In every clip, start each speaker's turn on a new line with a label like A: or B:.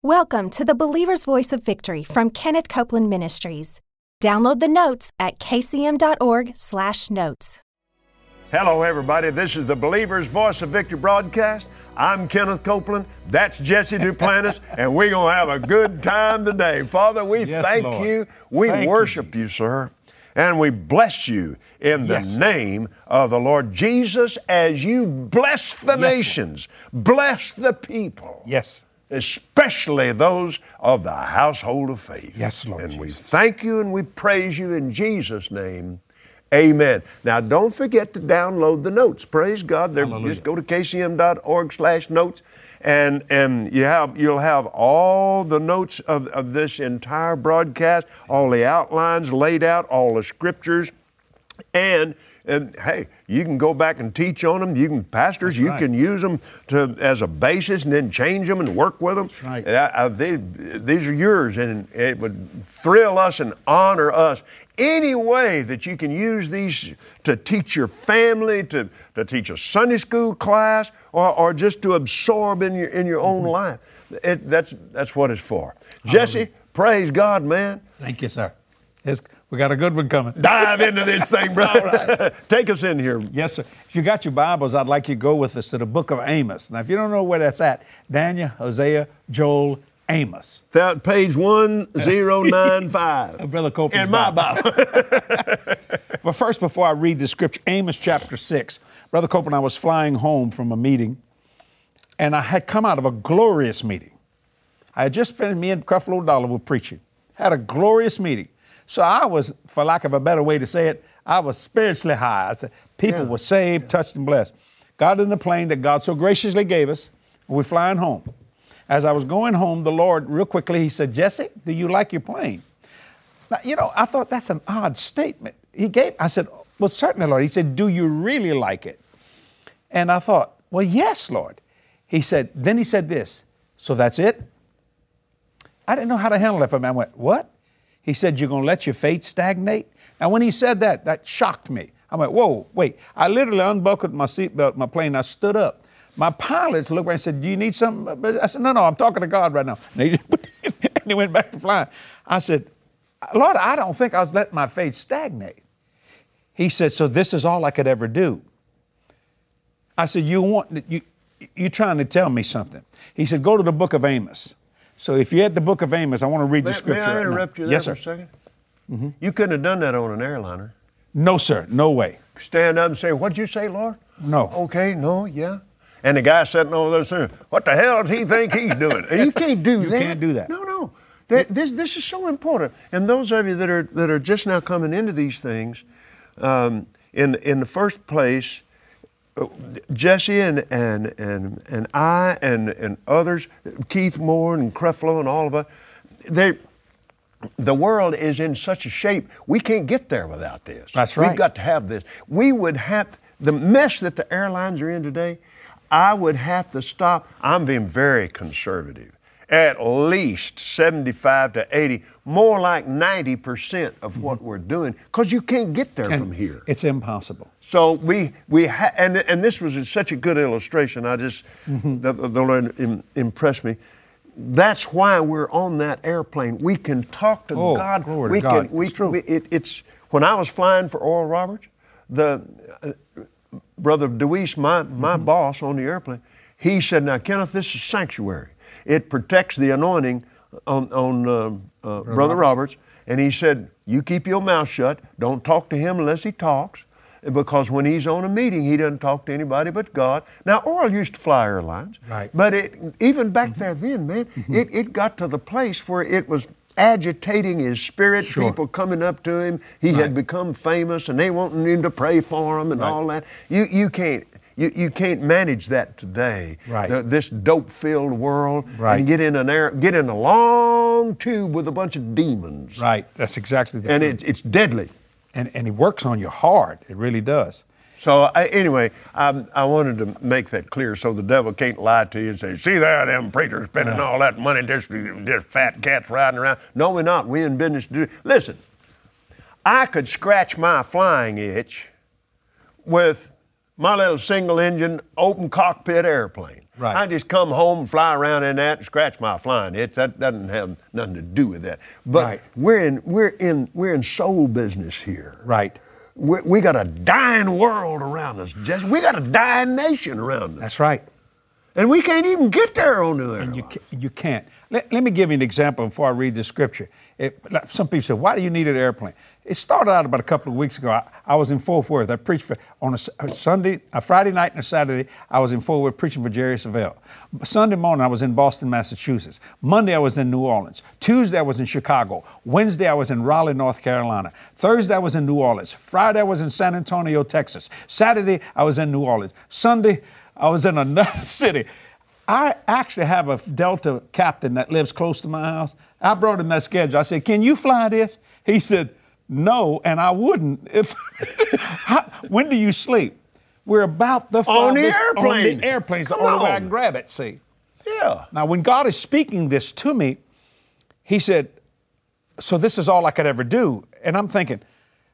A: Welcome to the Believer's Voice of Victory from Kenneth Copeland Ministries. Download the notes at kcm.org/notes.
B: Hello, everybody. This is the Believer's Voice of Victory broadcast. I'm Kenneth Copeland. That's Jesse Duplantis, and we're going to have a good time today. Father, we thank
C: Lord.
B: you. We
C: Thank
B: worship you, sir. And we bless you in the name of the Lord Jesus as you bless the nations, bless the people.
C: Yes.
B: Especially those of the household of faith.
C: Yes, Lord
B: And we
C: Jesus.
B: thank you and we praise you in Jesus' name. Amen. Now, don't forget to download the notes. Praise God. Just go to kcm.org/notes, and you'll have all the notes of this entire broadcast, all the outlines laid out, all the scriptures, and hey, you can go back and teach on them. Pastors, you can use them as a basis and then change them and work with them.
C: That's right.
B: These are yours, and it would thrill us and honor us any way that you can use these to teach your family, to teach a Sunday school class, or just to absorb in your own life. That's what it's for. Jesse, praise God, man.
C: Thank you, sir. We got a good one coming.
B: Dive into this thing, brother.
C: All right.
B: Take us in here.
C: Yes, sir. If you got your Bibles, I'd like you to go with us to the book of Amos. Now, if you don't know where that's at, Daniel, Hosea, Joel, Amos.
B: That page 1095.
C: Brother Copeland's
B: in my Bible.
C: But first, before I read the scripture, Amos chapter 6. Brother Copeland, I was flying home from a meeting, and I had come out of a glorious meeting. I had just finished, me and Creflo Dollar were preaching. Had a glorious meeting. So I was, for lack of a better way to say it, I was spiritually high. I said, people were saved, touched, and blessed. Got in the plane that God so graciously gave us, and we're flying home. As I was going home, the Lord, real quickly, he said, Jesse, do you like your plane? Now, I thought that's an odd statement. I said, well, certainly, Lord. He said, do you really like it? And I thought, well, yes, Lord. Then he said this, so that's it? I didn't know how to handle that for me. I went, what? He said, you're going to let your faith stagnate? Now, when he said that, that shocked me. I went, whoa, wait. I literally unbuckled my seatbelt in my plane. I stood up. My pilots looked around and said, do you need something? I said, no, I'm talking to God right now. And he went back to flying. I said, Lord, I don't think I was letting my faith stagnate. He said, so this is all I could ever do. I said, you're trying to tell me something. He said, go to the book of Amos. So if you're at the book of Amos, I want to read the scripture.
B: May I interrupt you there for a second? Mm-hmm. You couldn't have done that on an airliner.
C: No, sir. No way.
B: Stand up and say, what'd you say, Lord?
C: No.
B: Okay, no, yeah. And the guy sitting over there saying, what the hell does he think he's doing? You can't do that.
C: You can't do that.
B: No. This is so important. And those of you that are just now coming into these things, in the first place, Jesse and I and others, Keith Moore and Creflo and all of us, the world is in such a shape, we can't get there without this.
C: That's right.
B: We've got to have this. We would have, the mess that the airlines are in today, I would have to stop. I'm being very conservative. At least 75 to 80, more like 90% of what we're doing, because you can't get there from here.
C: It's impossible.
B: So and this was such a good illustration. The Lord impressed me. That's why we're on that airplane. We can talk to God.
C: Glory to God. It's true.
B: It's when I was flying for Oral Roberts, the Brother Deweese, my boss on the airplane, he said, now, Kenneth, this is sanctuary. It protects the anointing on Brother Roberts. And he said, you keep your mouth shut. Don't talk to him unless he talks. Because when he's on a meeting, he doesn't talk to anybody but God. Now, Oral used to fly airlines.
C: Right.
B: But even back there then, man, it got to the place where it was agitating his spirit, people coming up to him. He had become famous, and they wanting him to pray for him and all that. You can't manage that today.
C: Right.
B: This dope-filled world, and get in a long tube with a bunch of demons.
C: Right. That's exactly the
B: and
C: truth.
B: it's deadly.
C: And he works on you hard. It really does.
B: So anyway, I wanted to make that clear so the devil can't lie to you and say, see there, them preachers spending all that money, just fat cats riding around. No, we're not. We're in business to do. Listen, I could scratch my flying itch with my little single engine, open cockpit airplane.
C: Right.
B: I just come home and fly around in that and scratch my flying itch. That doesn't have nothing to do with that. But
C: Right.
B: we're in soul business here.
C: Right.
B: We got a dying world around us, Jesse. We got a dying nation around us.
C: That's right.
B: And we can't even get there on the air.
C: You can't. Let me give you an example before I read the scripture. Some people say, why do you need an airplane? It started out about a couple of weeks ago. I was in Fort Worth. I preached on a Friday night and a Saturday. I was in Fort Worth preaching for Jerry Savelle. Sunday morning, I was in Boston, Massachusetts. Monday, I was in New Orleans. Tuesday, I was in Chicago. Wednesday, I was in Raleigh, North Carolina. Thursday, I was in New Orleans. Friday, I was in San Antonio, Texas. Saturday, I was in New Orleans. Sunday, I was in another city. I actually have a Delta captain that lives close to my house. I brought him that schedule. I said, can you fly this? He said, no, and I wouldn't. When do you sleep? We're about the farthest
B: airplane.
C: On the airplane's the
B: Come
C: only way I
B: on.
C: can grab it, see.
B: Yeah.
C: Now, when God is speaking this to me, he said, so this is all I could ever do. And I'm thinking,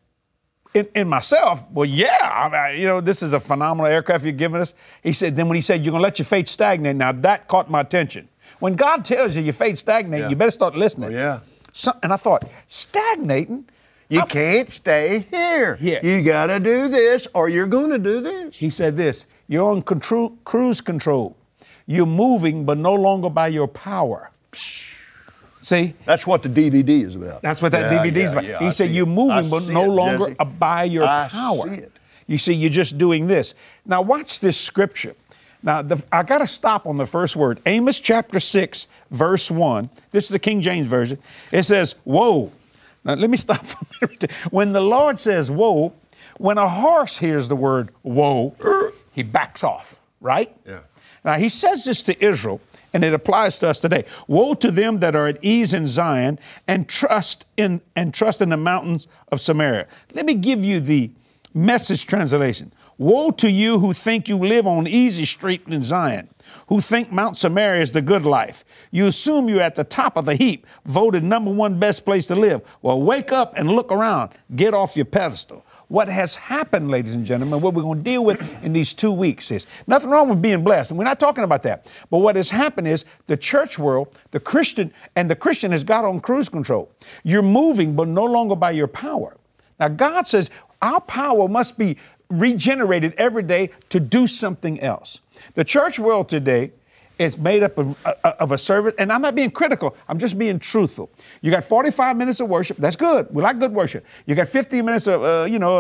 C: in myself, well, yeah, this is a phenomenal aircraft you're giving us. He said, then when he said, you're going to let your faith stagnate, now that caught my attention. When God tells you your faith stagnate, you better start listening.
B: Yeah.
C: And I thought, stagnating?
B: You can't stay here.
C: Yeah.
B: You got to do this or you're going to do this.
C: He said this, you're on cruise control. You're moving, but no longer by your power. See?
B: That's what the DVD is about.
C: That's what that DVD is about.
B: Yeah,
C: he said, you're moving, but no longer by your power.
B: I see it.
C: You see, you're just doing this. Now, watch this scripture. Now, I got to stop on the first word. Amos chapter 6, verse 1. This is the King James Version. It says, woe. Now, let me stop for a minute. When the Lord says woe, when a horse hears the word woe, he backs off, right?
B: Yeah.
C: Now, he says this to Israel, and it applies to us today. Woe to them that are at ease in Zion and trust in the mountains of Samaria. Let me give you the Message translation. Woe to you who think you live on easy street in Zion, who think Mount Samaria is the good life. You assume you're at the top of the heap, voted #1 best place to live. Well, wake up and look around. Get off your pedestal. What has happened, ladies and gentlemen, what we're going to deal with in these 2 weeks is nothing wrong with being blessed, and we're not talking about that. But what has happened is the church world, the Christian has got on cruise control. You're moving, but no longer by your power. Now, God says our power must be regenerated every day to do something else. The church world today is made up of a service, and I'm not being critical, I'm just being truthful. You got 45 minutes of worship, that's good, we like good worship. You got 15 minutes of,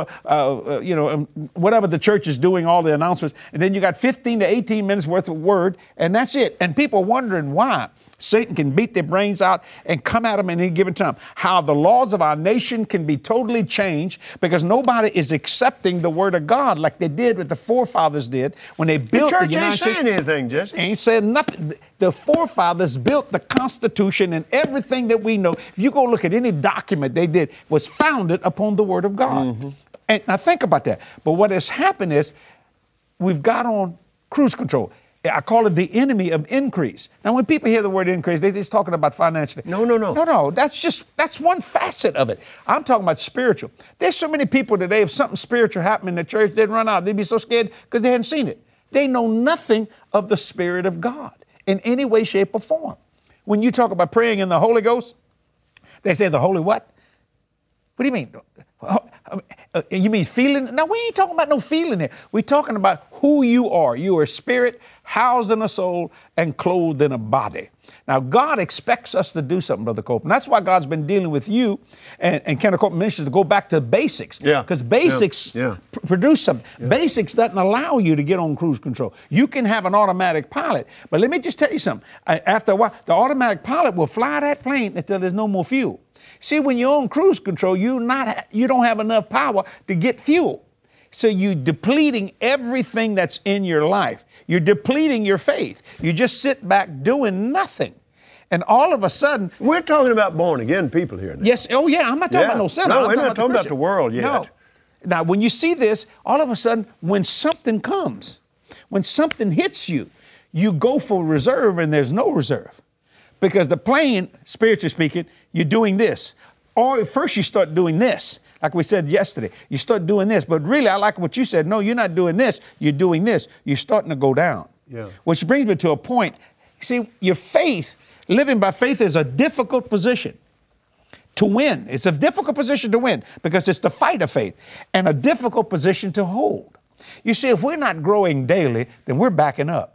C: whatever the church is doing, all the announcements, and then you got 15 to 18 minutes worth of word, and that's it. And people are wondering why. Satan can beat their brains out and come at them at any given time. How the laws of our nation can be totally changed because nobody is accepting the word of God like they did, what the forefathers did when they built the United States.
B: The church ain't saying anything, Jesse.
C: Ain't said nothing. The forefathers built the Constitution, and everything that we know, if you go look at any document they did, was founded upon the word of God. Mm-hmm. And now think about that. But what has happened is we've got on cruise control. I call it the enemy of increase. Now, when people hear the word increase, they're just talking about financially. No, that's one facet of it. I'm talking about spiritual. There's so many people today, if something spiritual happened in the church, they'd run out. They'd be so scared because they hadn't seen it. They know nothing of the Spirit of God in any way, shape, or form. When you talk about praying in the Holy Ghost, they say the Holy what? What do you mean? You mean feeling? No, we ain't talking about no feeling here. We're talking about who you are. You are a spirit housed in a soul and clothed in a body. Now, God expects us to do something, Brother Copeland. That's why God's been dealing with you and Kenneth Copeland Ministries to go back to basics.
B: Yeah.
C: Because basics produce something. Yeah. Basics doesn't allow you to get on cruise control. You can have an automatic pilot. But let me just tell you something. After a while, the automatic pilot will fly that plane until there's no more fuel. See, when you're on cruise control, you don't have enough power to get fuel. So you're depleting everything that's in your life. You're depleting your faith. You just sit back doing nothing. And all of a sudden...
B: We're talking about born-again people here now.
C: Yes. Oh, yeah. I'm not talking about no sinner.
B: No, we're not talking about the world yet.
C: No. Now, when you see this, all of a sudden, when something comes, when something hits you, you go for reserve and there's no reserve. Because the plane, spiritually speaking, you're doing this. Or first you start doing this. Like we said yesterday, you start doing this, but really I like what you said. No, you're not doing this, you're doing this. You're starting to go down.
B: Yeah.
C: Which brings me to a point. See, your faith, living by faith is a difficult position to win. It's a difficult position to win because it's the fight of faith and a difficult position to hold. You see, if we're not growing daily, then we're backing up.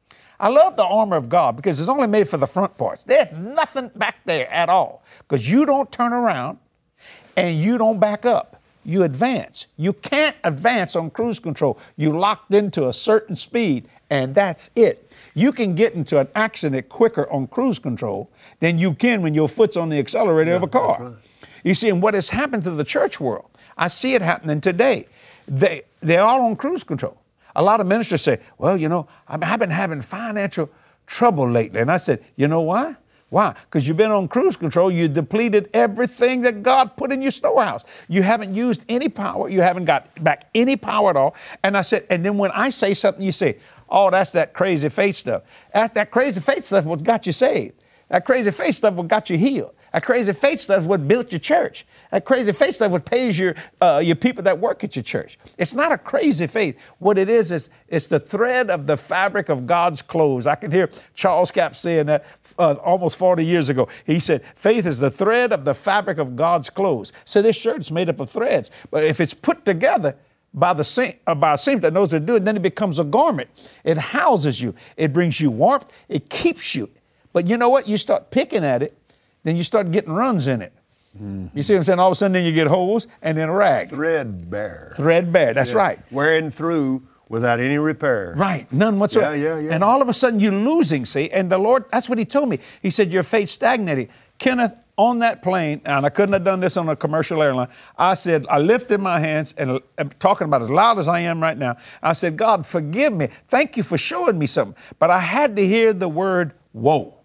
C: I love the armor of God because it's only made for the front parts. There's nothing back there at all because you don't turn around and you don't back up. You advance. You can't advance on cruise control. You locked into a certain speed and that's it. You can get into an accident quicker on cruise control than you can when your foot's on the accelerator of a car. Right. You see, and what has happened to the church world, I see it happening today. They're all on cruise control. A lot of ministers say, well, you know, I've been having financial trouble lately. And I said, you know why? Why? Because you've been on cruise control. You depleted everything that God put in your storehouse. You haven't used any power. You haven't got back any power at all. And I said, and then when I say something, you say, oh, that's that crazy faith stuff. That's that crazy faith stuff what got you saved. That crazy faith stuff what got you healed. That crazy faith stuff what built your church. That crazy faith stuff what pays your people that work at your church. It's not a crazy faith. What it is it's the thread of the fabric of God's clothes. I can hear Charles Capps saying that almost 40 years ago. He said, faith is the thread of the fabric of God's clothes. So this shirt is made up of threads. But if it's put together by a seam that knows what to do it, then it becomes a garment. It houses you. It brings you warmth. It keeps you. But you know what? You start picking at it, then you start getting runs in it. Mm-hmm. You see what I'm saying? All of a sudden, then you get holes and then a rag.
B: Threadbare.
C: Threadbare, that's right.
B: Wearing through without any repair.
C: Right, none whatsoever.
B: Yeah.
C: And all of a sudden, you're losing, see? And the Lord, that's what he told me. He said, your faith stagnated. Kenneth, on that plane, and I couldn't have done this on a commercial airline, I said, I lifted my hands, and I'm talking about as loud as I am right now. I said, God, forgive me. Thank you for showing me something. But I had to hear the word, whoa,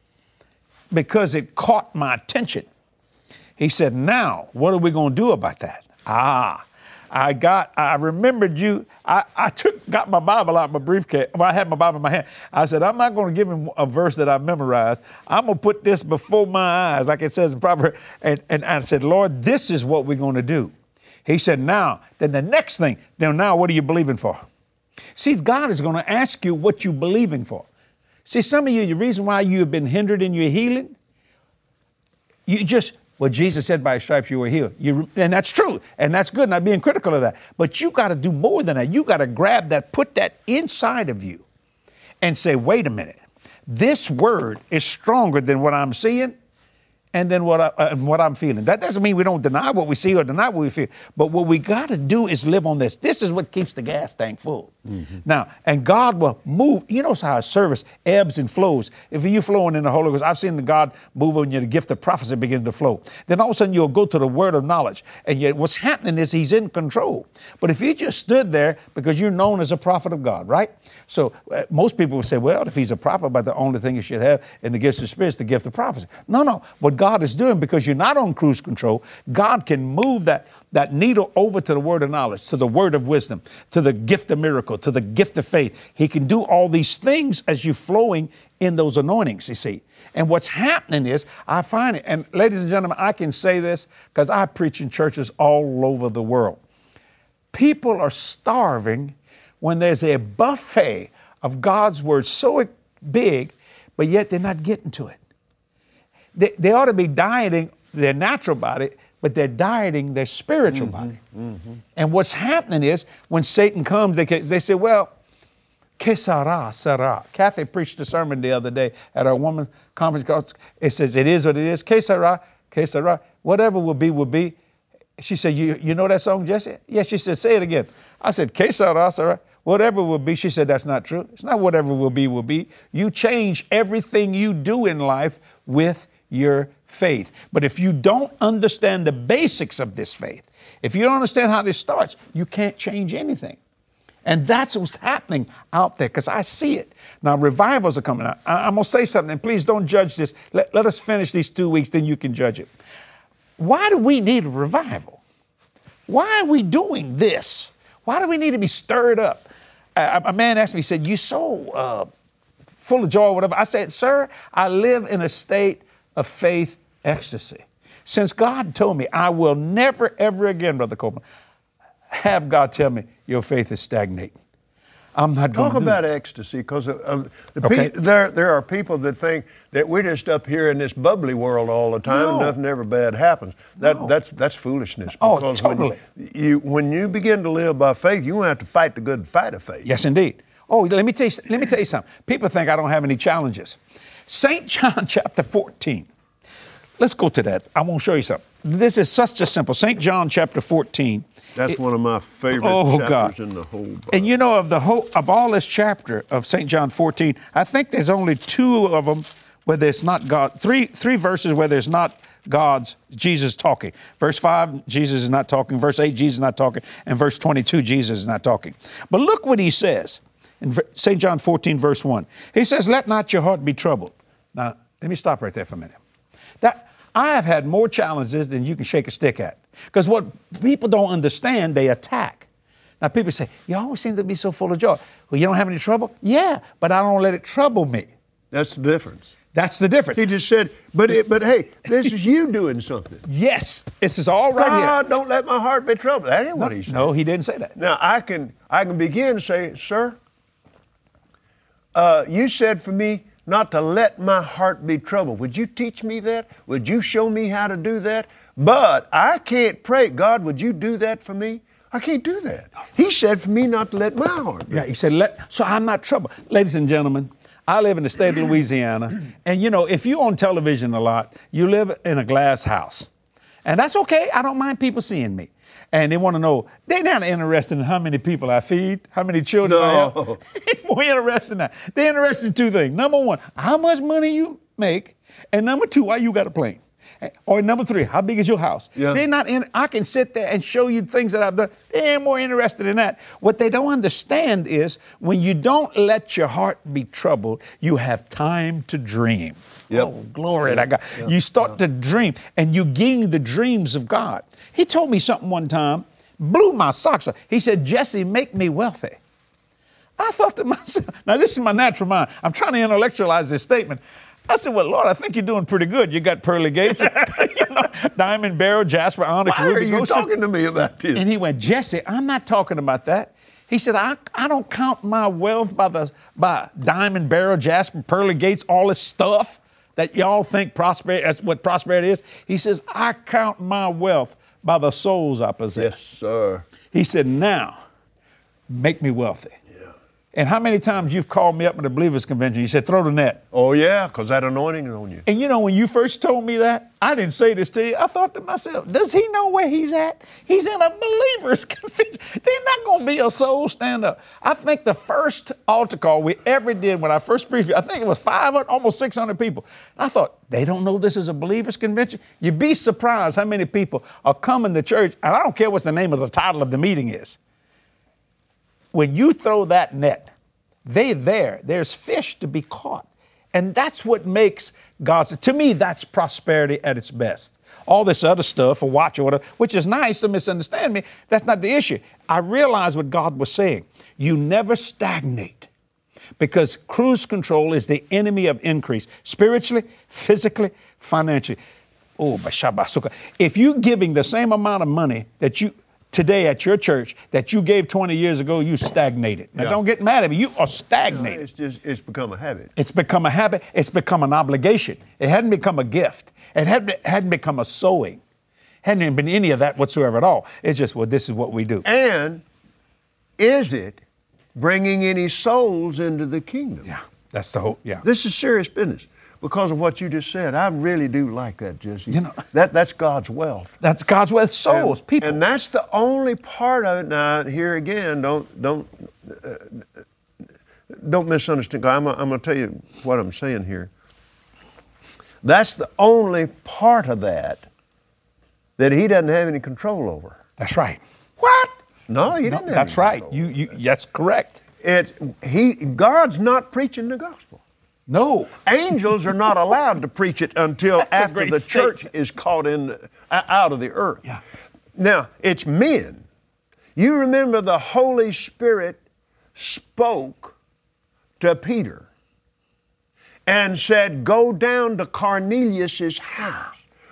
C: because it caught my attention. He said, now, what are we going to do about that? I remembered you. I got my Bible out of my briefcase. Well, I had my Bible in my hand. I said, I'm not going to give him a verse that I memorized. I'm going to put this before my eyes, like it says in Proverbs. And I said, Lord, this is what we're going to do. He said, now, then the next thing, now what are you believing for? See, God is going to ask you what you're believing for. See, some of you, the reason why you have been hindered in your healing, well, Jesus said by his stripes you were healed. And that's true. And that's good. Not being critical of that. But you got to do more than that. You got to grab that, put that inside of you and say, wait a minute. This word is stronger than what I'm seeing and then what I'm feeling. That doesn't mean we don't deny what we see or deny what we feel. But what we got to do is live on this. This is what keeps the gas tank full. Mm-hmm. Now, and God will move. You know how a service ebbs and flows. If you're flowing in the Holy Ghost, I've seen the God move on you, the gift of prophecy begins to flow. Then all of a sudden you'll go to the word of knowledge. And yet what's happening is he's in control. But if you just stood there because you're known as a prophet of God, right? So most people would say, well, if he's a prophet, but the only thing you should have in the gifts of the Spirit is the gift of prophecy. No. What God is doing, because you're not on cruise control, God can move that needle over to the word of knowledge, to the word of wisdom, to the gift of miracle, to the gift of faith. He can do all these things as you're flowing in those anointings, you see. And what's happening is, I find it, and ladies and gentlemen, I can say this because I preach in churches all over the world. People are starving when there's a buffet of God's word so big, but yet they're not getting to it. They ought to be dieting their natural body, but they're dieting their spiritual body. Mm-hmm. And what's happening is when Satan comes, they say, well, que sera, sera. Kathy preached a sermon the other day at our women's conference. It says, it is what it is. Que sera, whatever will be, will be. She said, you know that song, Jesse? Yes, she said, say it again. I said, que sera, sera. Whatever will be. She said, that's not true. It's not whatever will be, will be. You change everything you do in life with your faith. But if you don't understand the basics of this faith, if you don't understand how this starts, you can't change anything. And that's what's happening out there, because I see it. Now, revivals are coming out. I'm going to say something, and please don't judge this. Let us finish these 2 weeks, then you can judge it. Why do we need a revival? Why are we doing this? Why do we need to be stirred up? A man asked me, he said, you're so full of joy or whatever. I said, sir, I live in a state of faith ecstasy. Since God told me, I will never, ever again, Brother Copeland, have God tell me your faith is stagnating. I'm not going to
B: talk about ecstasy, because there are people that think that we're just up here in this bubbly world all the time and nothing ever bad happens. That's foolishness. Because
C: totally.
B: When you begin to live by faith, you won't have to fight the good fight of faith.
C: Yes, indeed. Oh, let me tell you something. People think I don't have any challenges. St. John chapter 14. Let's go to that. I want to show you something. This is such a simple. St. John chapter 14.
B: That's one of my favorite chapters in the whole Bible.
C: And you know, of all this chapter of St. John 14, I think there's only 2 of them where there's not God. Three verses where there's not Jesus talking. Verse 5, Jesus is not talking. Verse 8, Jesus is not talking. And verse 22, Jesus is not talking. But look what he says in St. John 14, verse 1. He says, let not your heart be troubled. Now, let me stop right there for a minute. I have had more challenges than you can shake a stick at. Because what people don't understand, they attack. Now, people say, you always seem to be so full of joy. Well, you don't have any trouble? Yeah, but I don't let it trouble me.
B: That's the difference.
C: That's the difference.
B: He just said, but hey, this is you doing something.
C: Yes, this is all right here.
B: God, don't let my heart be troubled. That ain't what he said.
C: No, he didn't say that.
B: Now, I can begin to say, sir, you said for me not to let my heart be troubled. Would you teach me that? Would you show me how to do that? But I can't pray, God, would you do that for me? I can't do that. He said for me not to let my heart be.
C: Yeah, he said, so I'm not troubled. Ladies and gentlemen, I live in the state of Louisiana, and you know, if you're on television a lot, you live in a glass house. And that's okay. I don't mind people seeing me. And they want to know, they're not interested in how many people I feed, how many children I have. They're more interested in that. They're interested in 2 things. Number 1, how much money you make. And number 2, why you got a plane. Or number 3, how big is your house? Yeah. They're not I can sit there and show you things that I've done. They're more interested in that. What they don't understand is when you don't let your heart be troubled, you have time to dream. Yep. Oh, glory to God. Yep. You start to dream, and you gain the dreams of God. He told me something one time, blew my socks off. He said, Jesse, make me wealthy. I thought to myself, now this is my natural mind. I'm trying to intellectualize this statement. I said, well, Lord, I think you're doing pretty good. You got pearly gates, diamond, beryl, jasper, onyx, ruby.
B: Why are you talking to me about this?
C: And he went, Jesse, I'm not talking about that. He said, I don't count my wealth by diamond, beryl, jasper, pearly gates, all this stuff that y'all think prosperity, that's what prosperity is. He says, I count my wealth by the souls I possess.
B: Yes, sir.
C: He said, now, make me wealthy. And how many times you've called me up at the Believers Convention, you said, throw the net.
B: Oh, yeah, because that anointing is on you.
C: And you know, when you first told me that, I didn't say this to you. I thought to myself, does he know where he's at? He's in a Believers Convention. There's not going to be a soul stand up. I think the first altar call we ever did when I first preached, I think it was 500, almost 600 people. I thought, they don't know this is a Believers Convention? You'd be surprised how many people are coming to church, and I don't care what the name of the title of the meeting is. When you throw that net, there's fish to be caught. And that's what makes to me, that's prosperity at its best. All this other stuff, a watch or whatever, which is nice, don't misunderstand me, that's not the issue. I realized what God was saying. You never stagnate, because cruise control is the enemy of increase, spiritually, physically, financially. Oh, bashabasuka. If you're giving the same amount of money that you today at your church that you gave 20 years ago, you stagnated. Now, don't get mad at me. You are stagnated.
B: It's become a habit.
C: It's become a habit. It's become an obligation. It hadn't become a gift. It hadn't become a sowing. Hadn't been any of that whatsoever at all. It's just, well, this is what we do.
B: And is it bringing any souls into the kingdom?
C: Yeah, that's the whole, yeah.
B: This is serious business. Because of what you just said, I really do like that, Jesse. You know, that's God's wealth.
C: That's God's wealth, souls, people.
B: And that's the only part of it. Now, here again, don't misunderstand. I'm going to tell you what I'm saying here. That's the only part of that He doesn't have any control over.
C: That's right.
B: What? No, He didn't.
C: That's right. That's correct.
B: God's not preaching the gospel.
C: No.
B: Angels are not allowed to preach it until after the church is caught out of the earth.
C: Yeah.
B: Now, it's men. You remember the Holy Spirit spoke to Peter and said, go down to Cornelius' house.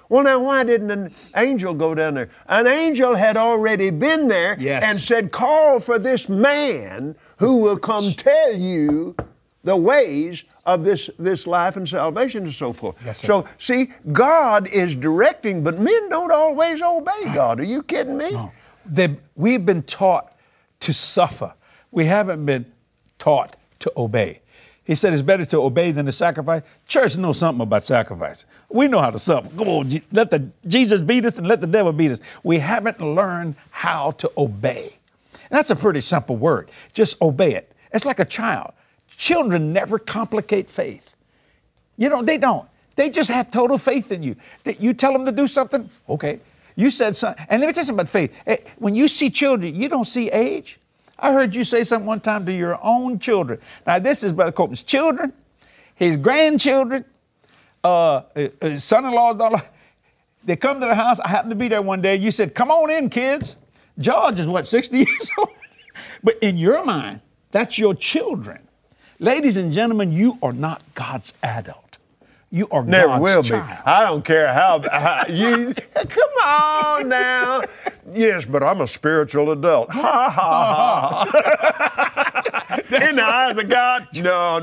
B: Well, now, why didn't an angel go down there? An angel had already been there and said, call for this man who will come tell you the ways of this life and salvation and so forth.
C: Yes, sir.
B: So, see, God is directing, but men don't always obey God. Are you kidding me?
C: No. We've been taught to suffer. We haven't been taught to obey. He said it's better to obey than to sacrifice. Church knows something about sacrifice. We know how to suffer. Come on, let Jesus beat us and let the devil beat us. We haven't learned how to obey. And that's a pretty simple word. Just obey it. It's like a child. Children never complicate faith. You know, they don't. They just have total faith in you. That you tell them to do something, okay. You said something. And let me tell you something about faith. When you see children, you don't see age. I heard you say something one time to your own children. Now, this is Brother Copeland's children, his grandchildren, his son-in-law's daughter. They come to the house. I happened to be there one day. You said, come on in, kids. George is, 60 years old? But in your mind, that's your children. Ladies and gentlemen, you are not God's adult. You are
B: Never
C: God's
B: will
C: child.
B: be. I don't care how you. Come on now. Yes, but I'm a spiritual adult. Ha ha ha. In the eyes of God, no.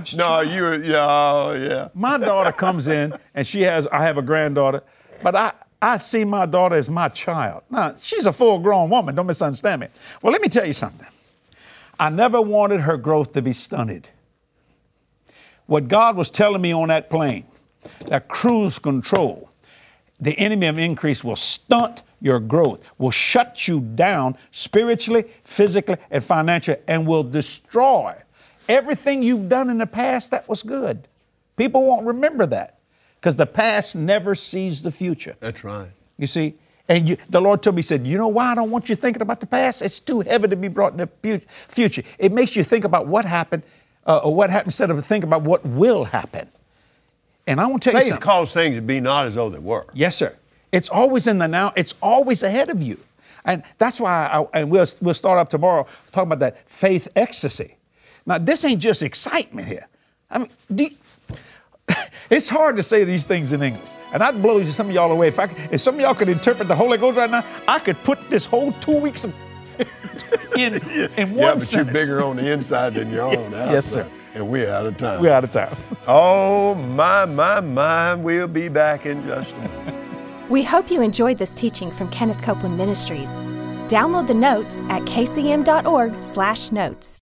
B: Yeah.
C: My daughter comes in, and I have a granddaughter, but I see my daughter as my child. Now, she's a full-grown woman. Don't misunderstand me. Well, let me tell you something. I never wanted her growth to be stunted. What God was telling me on that plane, that cruise control, the enemy of increase will stunt your growth, will shut you down spiritually, physically, and financially, and will destroy everything you've done in the past that was good. People won't remember that because the past never sees the future.
B: That's right.
C: You see? And the Lord told me, he said, you know why I don't want you thinking about the past? It's too heavy to be brought in the future. It makes you think about what happened, instead of thinking about what will happen. And I want to tell you something.
B: Faith calls things to be not as though they were.
C: Yes, sir. It's always in the now. It's always ahead of you. And that's why, we'll start up tomorrow talking about that faith ecstasy. Now, this ain't just excitement here. I mean, it's hard to say these things in English. And I'd blow some of y'all away. If some of y'all could interpret the Holy Ghost right now, I could put this whole 2 weeks of in one sentence.
B: You're bigger on the inside than your own house.
C: Yes, sir.
B: And we're out of time.
C: We're out of time.
B: Oh, my. We'll be back in just a minute.
A: We hope you enjoyed this teaching from Kenneth Copeland Ministries. Download the notes at kcm.org/notes.